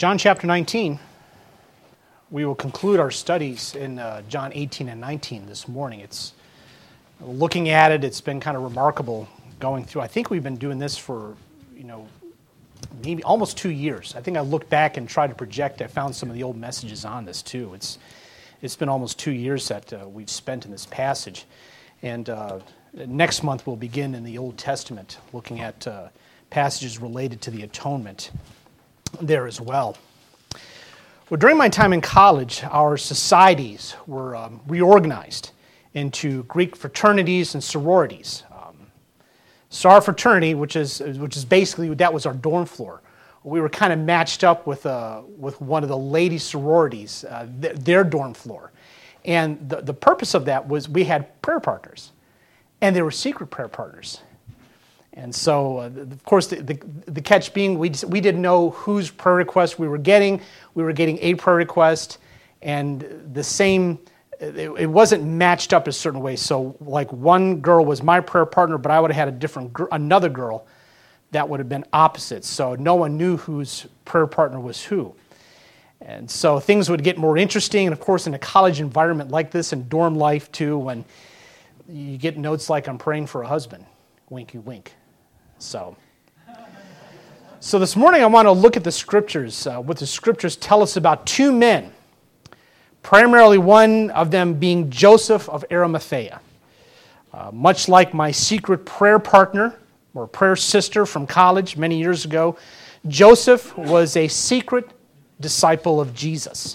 John chapter 19. We will conclude our studies in John 18 and 19 this morning. It's looking at it, it's been kind of remarkable going through. I think we've been doing this for, maybe almost 2 years. I think I looked back and tried to project. I found some of the old messages on this too. It's been almost 2 years that we've spent in this passage. And next month we'll begin in the Old Testament, looking at passages related to the atonement there as well. Well, during my time in college, our societies were reorganized into Greek fraternities and sororities. So our fraternity, which is basically, that was our dorm floor. We were kind of matched up with one of the lady sororities, their dorm floor. And the purpose of that was we had prayer partners, and they were secret prayer partners. And so, of course, the catch being we didn't know whose prayer request we were getting. We were getting a prayer request, and the same, it wasn't matched up a certain way. So, like, one girl was my prayer partner, but I would have had another girl that would have been opposite. So no one knew whose prayer partner was who. And so things would get more interesting. And, of course, in a college environment like this, and dorm life too, when you get notes like, "I'm praying for a husband," winky wink. So this morning I want to look at the Scriptures, what the Scriptures tell us about two men, primarily one of them being Joseph of Arimathea. Much like my secret prayer partner or prayer sister from college many years ago, Joseph was a secret disciple of Jesus.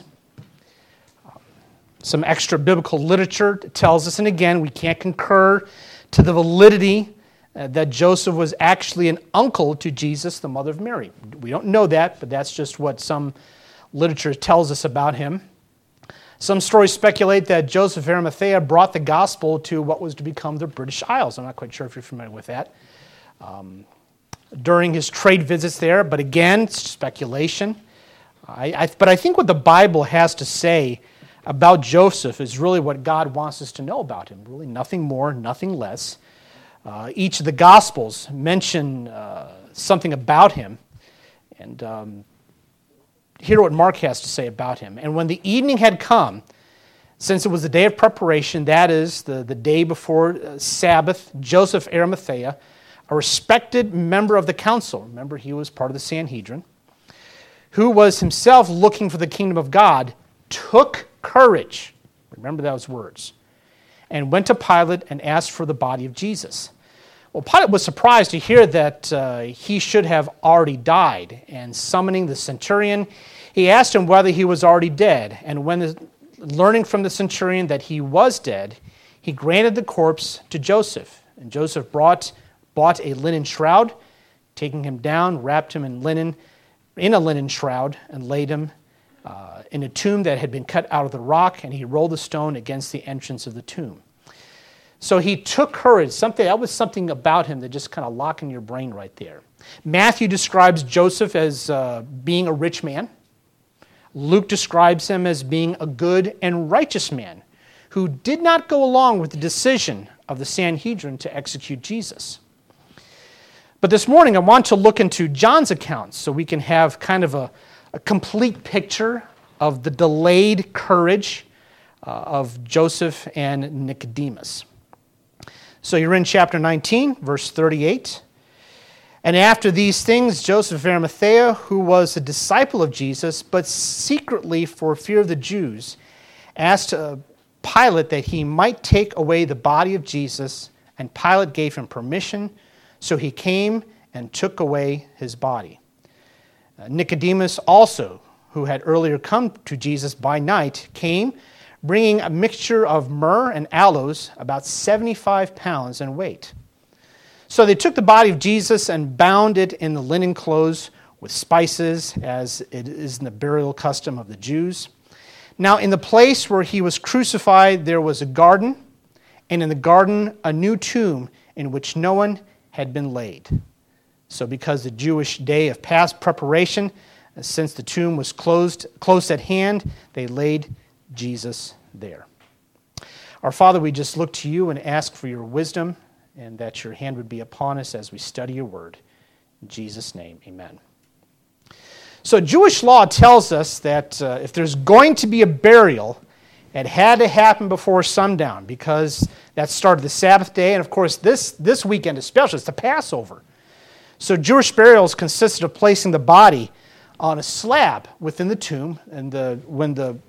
Some extra biblical literature tells us, and again, we can't concur to the validity that Joseph was actually an uncle to Jesus, the mother of Mary. We don't know that, but that's just what some literature tells us about him. Some stories speculate that Joseph of Arimathea brought the gospel to what was to become the British Isles. I'm not quite sure if you're familiar with that. During his trade visits there, but again, it's speculation. But I think what the Bible has to say about Joseph is really what God wants us to know about him. Really nothing more, nothing less. Each of the Gospels mention something about him. And hear what Mark has to say about him. "And when the evening had come, since it was the day of preparation, that is, the day before Sabbath, Joseph of Arimathea, a respected member of the council," remember he was part of the Sanhedrin, "who was himself looking for the kingdom of God, took courage," remember those words, "and went to Pilate and asked for the body of Jesus." Well, Pilate was surprised to hear that he should have already died, and summoning the centurion, he asked him whether he was already dead. And when learning from the centurion that he was dead, he granted the corpse to Joseph. And Joseph bought a linen shroud, taking him down, wrapped him in a linen shroud, and laid him in a tomb that had been cut out of the rock, and he rolled the stone against the entrance of the tomb. So he took courage. That was something about him that just kind of locked in your brain right there. Matthew describes Joseph as being a rich man. Luke describes him as being a good and righteous man who did not go along with the decision of the Sanhedrin to execute Jesus. But this morning I want to look into John's account so we can have kind of a complete picture of the delayed courage of Joseph and Nicodemus. So you're in chapter 19, verse 38. "And after these things, Joseph of Arimathea, who was a disciple of Jesus, but secretly for fear of the Jews, asked Pilate that he might take away the body of Jesus, and Pilate gave him permission, so he came and took away his body. Nicodemus also, who had earlier come to Jesus by night, came, bringing a mixture of myrrh and aloes, about 75 pounds in weight. So they took the body of Jesus and bound it in the linen clothes with spices, as it is in the burial custom of the Jews. Now in the place where he was crucified there was a garden, and in the garden a new tomb in which no one had been laid. So because the Jewish day of past preparation, since the tomb was close at hand, they laid Jesus there." Our Father, we just look to you and ask for your wisdom, and that your hand would be upon us as we study your word. In Jesus' name, amen. So Jewish law tells us that if there's going to be a burial, it had to happen before sundown because that started the Sabbath day. And of course, this weekend especially, it's the Passover. So Jewish burials consisted of placing the body on a slab within the tomb. And when the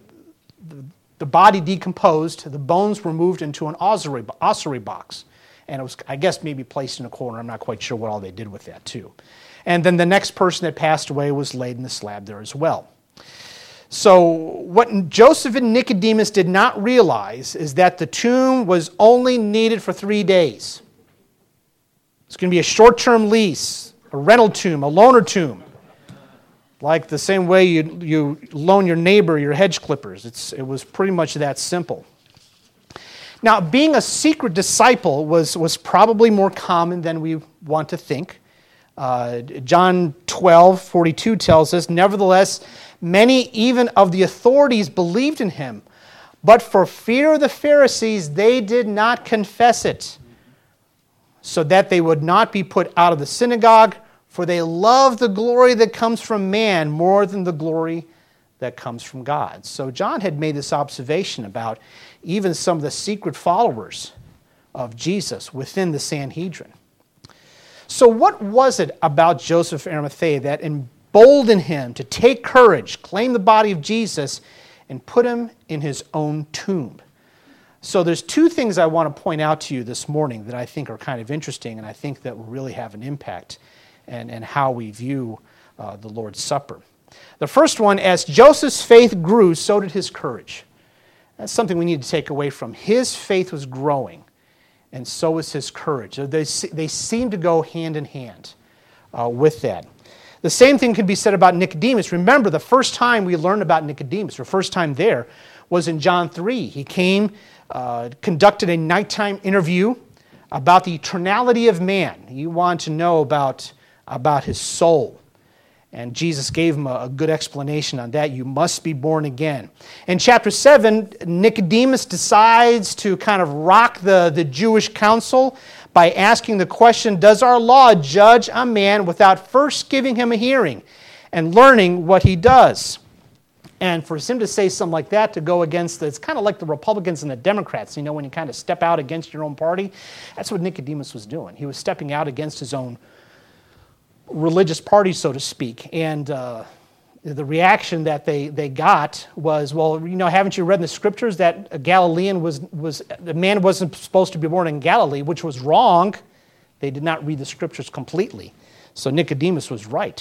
body decomposed, the bones were moved into an ossuary box. And it was, I guess, maybe placed in a corner. I'm not quite sure what all they did with that, too. And then the next person that passed away was laid in the slab there as well. So what Joseph and Nicodemus did not realize is that the tomb was only needed for 3 days. It's going to be a short-term lease, a rental tomb, a loaner tomb. Like the same way you loan your neighbor your hedge clippers. It was pretty much that simple. Now, being a secret disciple was probably more common than we want to think. John 12:42 tells us, "Nevertheless, many even of the authorities believed in him, but for fear of the Pharisees, they did not confess it, so that they would not be put out of the synagogue, for they love the glory that comes from man more than the glory that comes from God." So John had made this observation about even some of the secret followers of Jesus within the Sanhedrin. So what was it about Joseph of Arimathea that emboldened him to take courage, claim the body of Jesus, and put him in his own tomb? So there's two things I want to point out to you this morning that I think are kind of interesting and I think that will really have an impact and how we view the Lord's Supper. The first one, as Joseph's faith grew, so did his courage. That's something we need to take away from. His faith was growing, and so was his courage. They seem to go hand in hand with that. The same thing can be said about Nicodemus. Remember, the first time we learned about Nicodemus, or first time there, was in John 3. He came, conducted a nighttime interview about the eternality of man. He wanted to know about his soul. And Jesus gave him a good explanation on that. You must be born again. In chapter 7, Nicodemus decides to kind of rock the Jewish council by asking the question, does our law judge a man without first giving him a hearing and learning what he does? And for him to say something like that, to go against, it's kind of like the Republicans and the Democrats, when you kind of step out against your own party. That's what Nicodemus was doing. He was stepping out against his own religious party, so to speak. And the reaction that they got was, well, haven't you read in the scriptures that a Galilean the man wasn't supposed to be born in Galilee, which was wrong. They did not read the scriptures completely. So Nicodemus was right.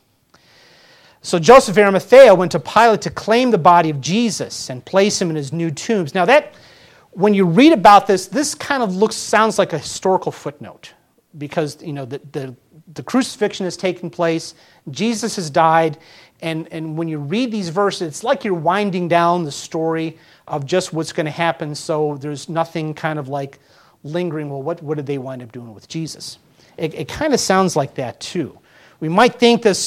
So Joseph of Arimathea went to Pilate to claim the body of Jesus and place him in his new tombs. Now when you read about this kind of sounds like a historical footnote, because the crucifixion has taken place, Jesus has died, and when you read these verses, it's like you're winding down the story of just what's going to happen, so there's nothing kind of like lingering, well, what did they wind up doing with Jesus? It kind of sounds like that too. We might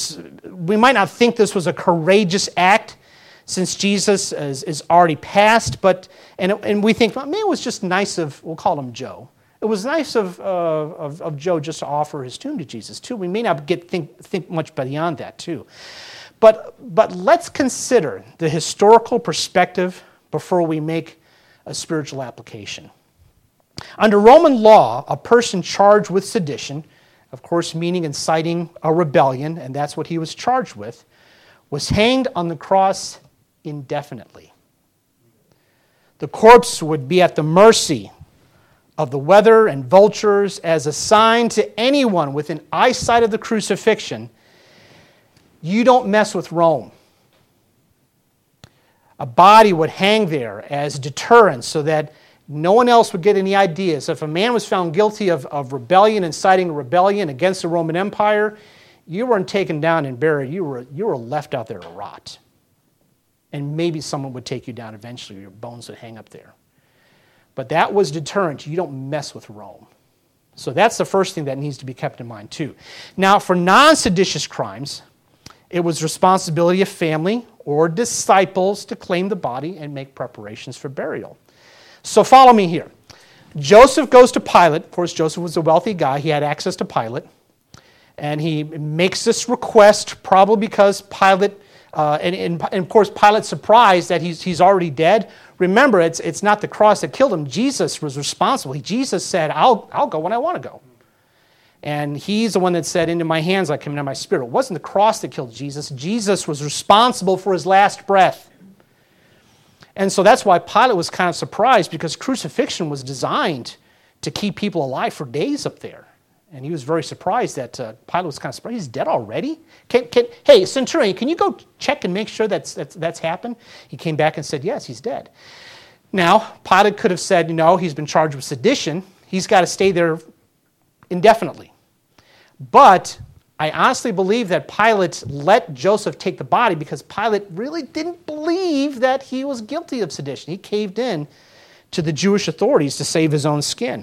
not think this was a courageous act since Jesus is already passed, and we think, well, maybe it was just nice we'll call him Joe. It was nice of Joe just to offer his tomb to Jesus, too. We may not think much beyond that, too. But let's consider the historical perspective before we make a spiritual application. Under Roman law, a person charged with sedition, of course meaning inciting a rebellion, and that's what he was charged with, was hanged on the cross indefinitely. The corpse would be at the mercy of the weather and vultures as a sign to anyone within eyesight of the crucifixion, you don't mess with Rome. A body would hang there as deterrence so that no one else would get any ideas. If a man was found guilty of rebellion, inciting a rebellion against the Roman Empire, you weren't taken down and buried. You were left out there to rot. And maybe someone would take you down eventually. Your bones would hang up there. But that was deterrent. You don't mess with Rome. So that's the first thing that needs to be kept in mind too. Now, for non-seditious crimes, it was responsibility of family or disciples to claim the body and make preparations for burial. So follow me here. Joseph goes to Pilate. Of course, Joseph was a wealthy guy. He had access to Pilate. And he makes this request probably because Pilate, and of course Pilate's surprised that he's already dead. Remember, it's not the cross that killed him. Jesus was responsible. Jesus said, I'll go when I want to go. And he's the one that said, into my hands I commend my spirit. It wasn't the cross that killed Jesus. Jesus was responsible for his last breath. And so that's why Pilate was kind of surprised, because crucifixion was designed to keep people alive for days up there. And he was very surprised that Pilate was kind of surprised. He's dead already? Hey, Centurion, can you go check and make sure that's happened? He came back and said, yes, he's dead. Now, Pilate could have said, he's been charged with sedition. He's got to stay there indefinitely. But I honestly believe that Pilate let Joseph take the body because Pilate really didn't believe that he was guilty of sedition. He caved in to the Jewish authorities to save his own skin.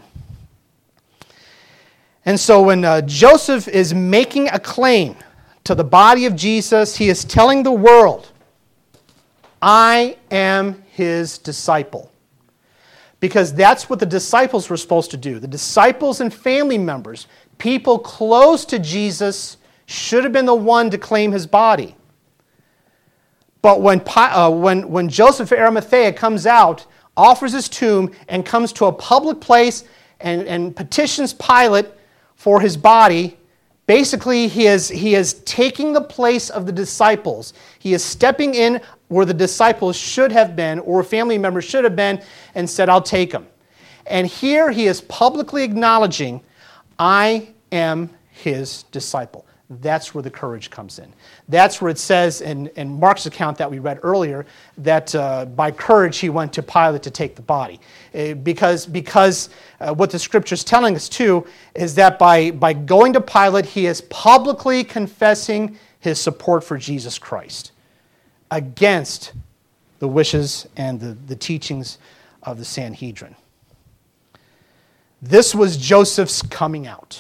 And so when Joseph is making a claim to the body of Jesus, he is telling the world, I am his disciple. Because that's what the disciples were supposed to do. The disciples and family members, people close to Jesus, should have been the one to claim his body. But when Joseph of Arimathea comes out, offers his tomb, and comes to a public place and petitions Pilate for his body, basically he is taking the place of the disciples. He is stepping in where the disciples should have been, or family members should have been, and said, I'll take him. And here he is publicly acknowledging, I am his disciple. That's where the courage comes in. That's where it says in Mark's account that we read earlier that by courage he went to Pilate to take the body. Because what the Scripture is telling us too is that by going to Pilate, he is publicly confessing his support for Jesus Christ against the wishes and the teachings of the Sanhedrin. This was Joseph's coming out.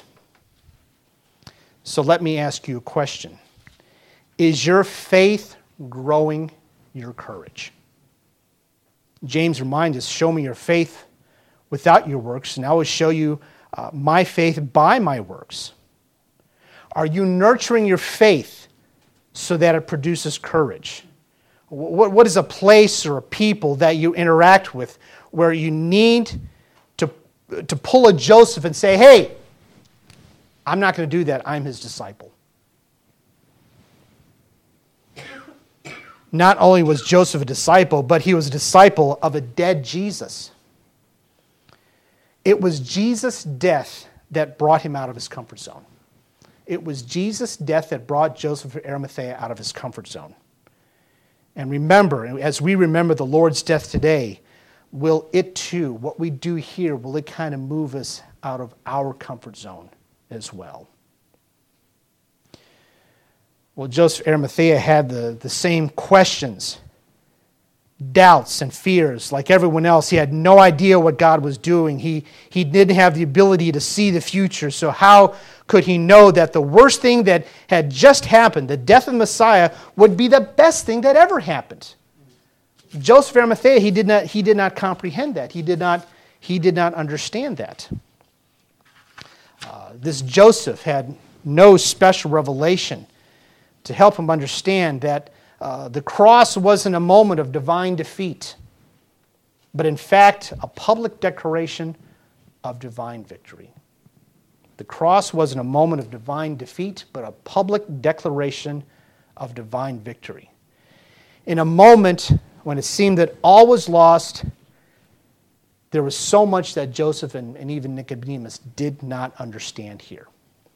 So let me ask you a question. Is your faith growing your courage? James reminds us, show me your faith without your works, and I will show you my faith by my works. Are you nurturing your faith so that it produces courage? What is a place or a people that you interact with where you need to pull a Joseph and say, hey, I'm not going to do that. I'm his disciple. Not only was Joseph a disciple, but he was a disciple of a dead Jesus. It was Jesus' death that brought him out of his comfort zone. It was Jesus' death that brought Joseph of Arimathea out of his comfort zone. And remember, as we remember the Lord's death today, will it too, what we do here, will it kind of move us out of our comfort zone as well? Well, Joseph of Arimathea had the same questions, doubts and fears like everyone else. He had no idea what God was doing. He didn't have the ability to see the future. So how could he know that the worst thing that had just happened, the death of the Messiah, would be the best thing that ever happened? Joseph of Arimathea, he did not comprehend that. He did not understand that. This Joseph had no special revelation to help him understand that the cross wasn't a moment of divine defeat, but in fact a public declaration of divine victory. The cross wasn't a moment of divine defeat, but a public declaration of divine victory. In a moment when it seemed that all was lost, there was so much that Joseph and even Nicodemus did not understand here.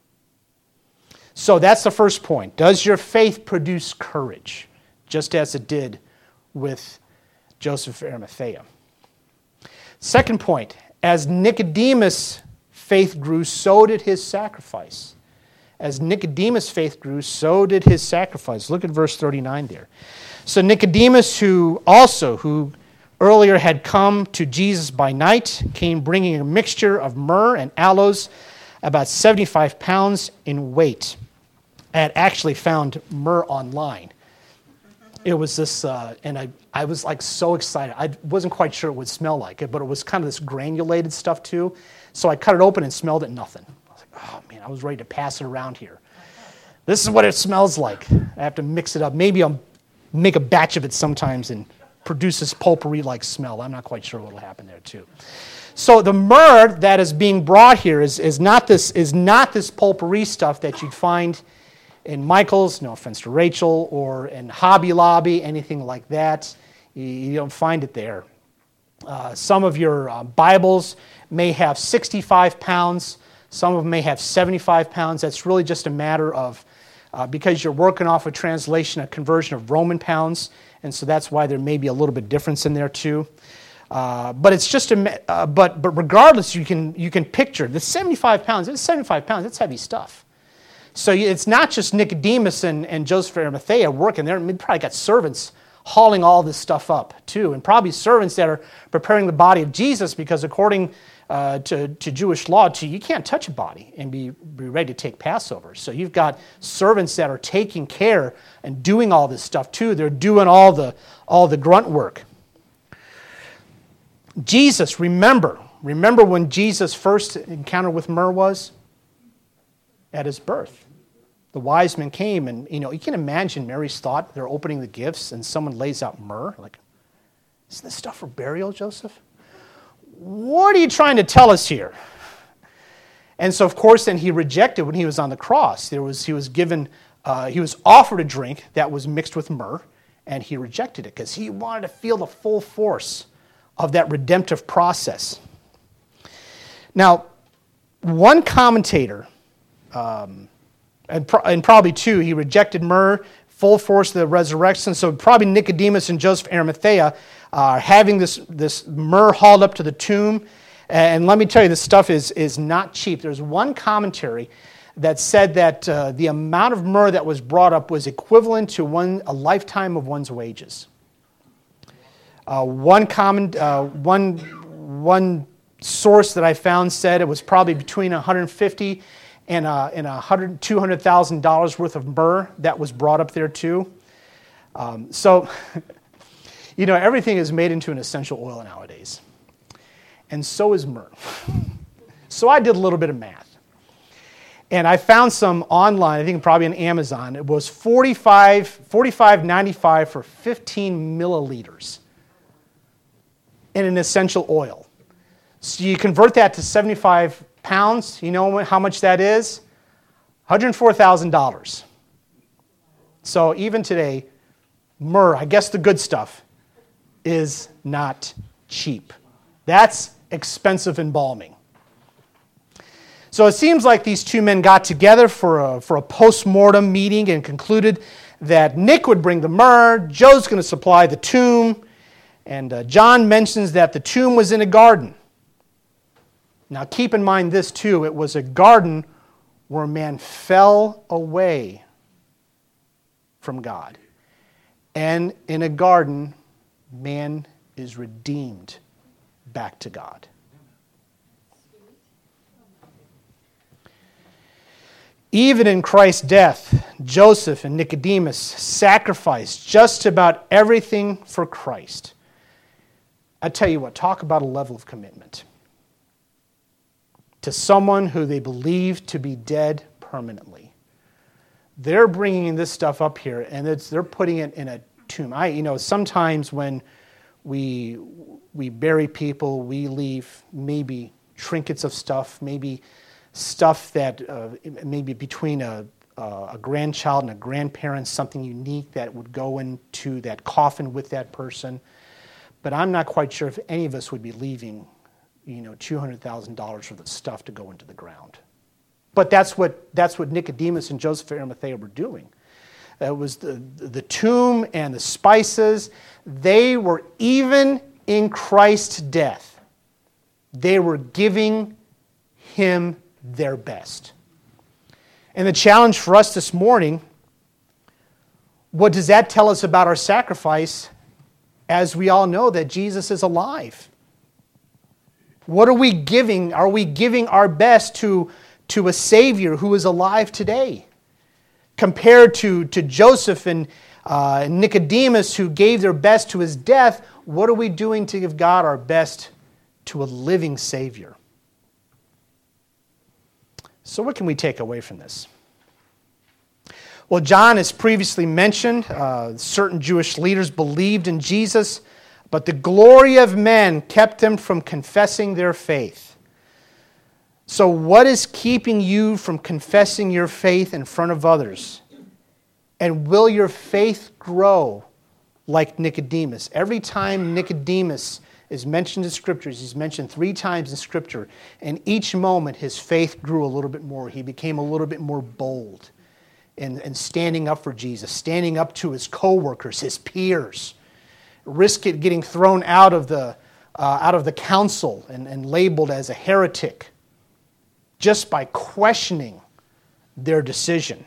So that's the first point. Does your faith produce courage, just as it did with Joseph of Arimathea? Second point, as Nicodemus' faith grew, so did his sacrifice. As Nicodemus' faith grew, so did his sacrifice. Look at verse 39 there. So Nicodemus, who earlier had come to Jesus by night, came bringing a mixture of myrrh and aloes, about 75 pounds in weight. I had actually found myrrh online. It was this, and I was like so excited. I wasn't quite sure it would smell like it, but it was kind of this granulated stuff too. So I cut it open and smelled it, nothing. I was like, oh man, I was ready to pass it around here. This is what it smells like. I have to mix it up. Maybe I'll make a batch of it sometimes and produce this potpourri-like smell. I'm not quite sure what will happen there too. So the myrrh that is being brought here is not this potpourri stuff that you'd find in Michael's, no offense to Rachel, or in Hobby Lobby, anything like that. You don't find it there. Some of your Bibles may have 65 pounds. Some of them may have 75 pounds. That's really just a matter of, because you're working off a translation, a conversion of Roman pounds, and so that's why there may be a little bit difference in there too. But it's just but regardless, you can picture the 75 pounds. It's 75 pounds. It's heavy stuff. So it's not just Nicodemus and Joseph of Arimathea working there. They probably got servants hauling all this stuff up too, and probably servants that are preparing the body of Jesus, because according to Jewish law, you can't touch a body and be ready to take Passover. So you've got servants that are taking care and doing all this stuff too. They're doing all the grunt work. Jesus, remember when Jesus' first encounter with myrrh was? At his birth. The wise men came, and you can imagine Mary's thought. They're opening the gifts, and someone lays out myrrh. Like, isn't this stuff for burial, Joseph? What are you trying to tell us here? And so, of course, then he rejected when he was on the cross. He was offered a drink that was mixed with myrrh, and he rejected it because he wanted to feel the full force of that redemptive process. Now, one commentator, and probably two, he rejected myrrh, full force of the resurrection. So probably Nicodemus and Joseph of Arimathea are having this myrrh hauled up to the tomb. And let me tell you, this stuff is not cheap. There's one commentary that said that the amount of myrrh that was brought up was equivalent to a lifetime of one's wages. One source that I found said it was probably between $150,000 and $200,000 worth of myrrh that was brought up there too. So, everything is made into an essential oil nowadays. And so is myrrh. So I did a little bit of math. And I found some online, I think probably on Amazon. It was $45.95 for 15 milliliters in an essential oil. So you convert that to 75 pounds, you know how much that is? $104,000. So even today, myrrh, I guess the good stuff, is not cheap. That's expensive embalming. So it seems like these two men got together for a post-mortem meeting and concluded that Nick would bring the myrrh, Joe's going to supply the tomb, and John mentions that the tomb was in a garden. Now keep in mind this too, it was a garden where man fell away from God. And in a garden, man is redeemed back to God. Even in Christ's death, Joseph and Nicodemus sacrificed just about everything for Christ. I tell you what, talk about a level of commitment to someone who they believe to be dead permanently. They're bringing this stuff up here, and they're putting it in a tomb. Sometimes when we bury people, we leave maybe trinkets of stuff, maybe stuff that maybe between a grandchild and a grandparent, something unique that would go into that coffin with that person. But I'm not quite sure if any of us would be leaving, $200,000 worth of stuff to go into the ground. But that's what Nicodemus and Joseph of Arimathea were doing. It was the tomb and the spices. They were, even in Christ's death, they were giving him their best. And the challenge for us this morning, what does that tell us about our sacrifice, as we all know that Jesus is alive? What are we giving? Are we giving our best to a Savior who is alive today? Compared to Joseph and Nicodemus, who gave their best to his death, what are we doing to give God our best to a living Savior? So what can we take away from this? Well, John, as previously mentioned, certain Jewish leaders believed in Jesus, but the glory of men kept them from confessing their faith. So what is keeping you from confessing your faith in front of others? And will your faith grow like Nicodemus? Every time Nicodemus is mentioned in Scriptures, he's mentioned 3 times in Scripture, and each moment his faith grew a little bit more. He became a little bit more bold in standing up for Jesus, standing up to his co-workers, his peers, risk it getting thrown out of the council and labeled as a heretic just by questioning their decision.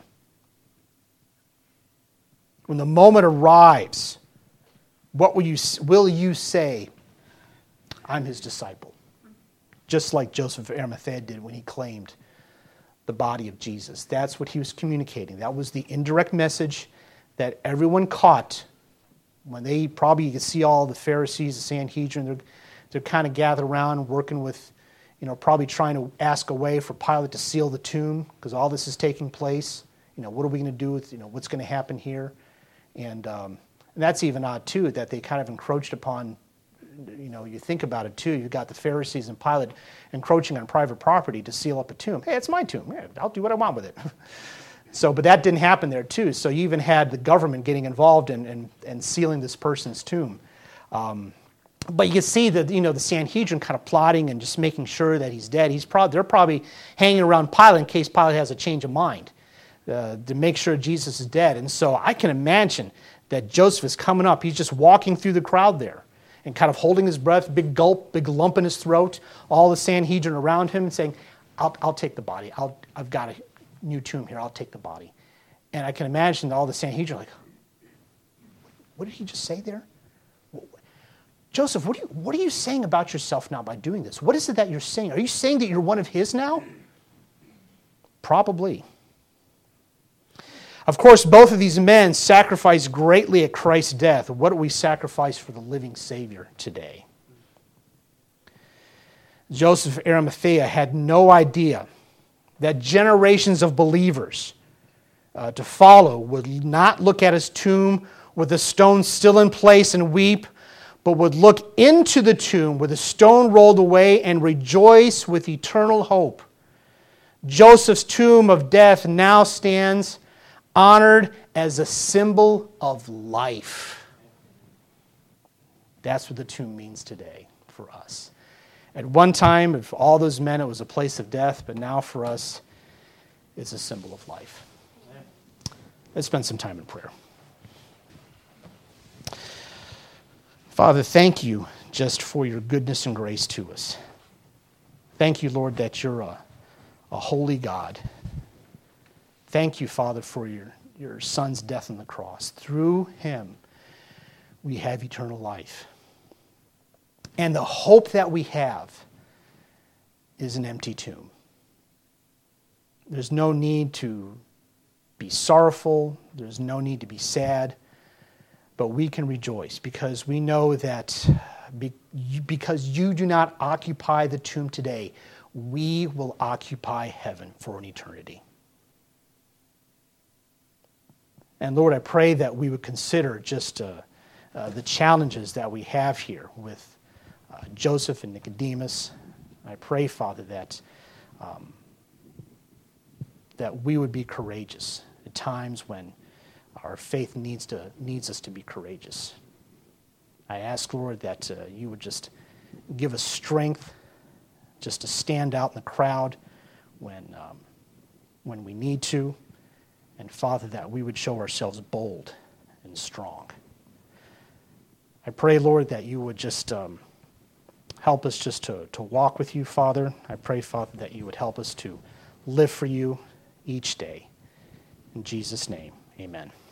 When the moment arrives, what will you say? I'm his disciple. Just like Joseph of Arimathea did when he claimed the body of Jesus. That's what he was communicating. That was the indirect message that everyone caught when they probably, you could see all the Pharisees, the Sanhedrin, they're kind of gathered around working with, probably trying to ask a way for Pilate to seal the tomb because all this is taking place. What are we going to do with, what's going to happen here? And that's even odd, too, that they kind of encroached upon, you think about it, too. You've got the Pharisees and Pilate encroaching on private property to seal up a tomb. Hey, it's my tomb. Yeah, I'll do what I want with it. But that didn't happen there, too. So you even had the government getting involved and sealing this person's tomb. But you can see that, the Sanhedrin kind of plotting and just making sure that he's dead. They're probably hanging around Pilate in case Pilate has a change of mind to make sure Jesus is dead. And so I can imagine that Joseph is coming up. He's just walking through the crowd there and kind of holding his breath, big gulp, big lump in his throat, all the Sanhedrin around him and saying, I'll take the body. I've got a new tomb here. I'll take the body. And I can imagine all the Sanhedrin like, what did he just say there? Joseph, what are you saying about yourself now by doing this? What is it that you're saying? Are you saying that you're one of his now? Probably. Of course, both of these men sacrificed greatly at Christ's death. What do we sacrifice for the living Savior today? Joseph of Arimathea had no idea that generations of believers to follow would not look at his tomb with the stone still in place and weep, but would look into the tomb with the stone rolled away and rejoice with eternal hope. Joseph's tomb of death now stands honored as a symbol of life. That's what the tomb means today for us. At one time, if all those men, it was a place of death, but now for us, it's a symbol of life. Let's spend some time in prayer. Father, thank you just for your goodness and grace to us. Thank you, Lord, that you're a holy God. Thank you, Father, for your Son's death on the cross. Through him, we have eternal life. And the hope that we have is an empty tomb. There's no need to be sorrowful. There's no need to be sad. But we can rejoice because we know that because you do not occupy the tomb today, we will occupy heaven for an eternity. And Lord, I pray that we would consider just the challenges that we have here with Joseph and Nicodemus. I pray, Father, that we would be courageous at times when our faith needs us to be courageous. I ask, Lord, that you would just give us strength just to stand out in the crowd when we need to. And Father, that we would show ourselves bold and strong. I pray, Lord, that you would just help us just to walk with you, Father. I pray, Father, that you would help us to live for you each day. In Jesus' name, amen.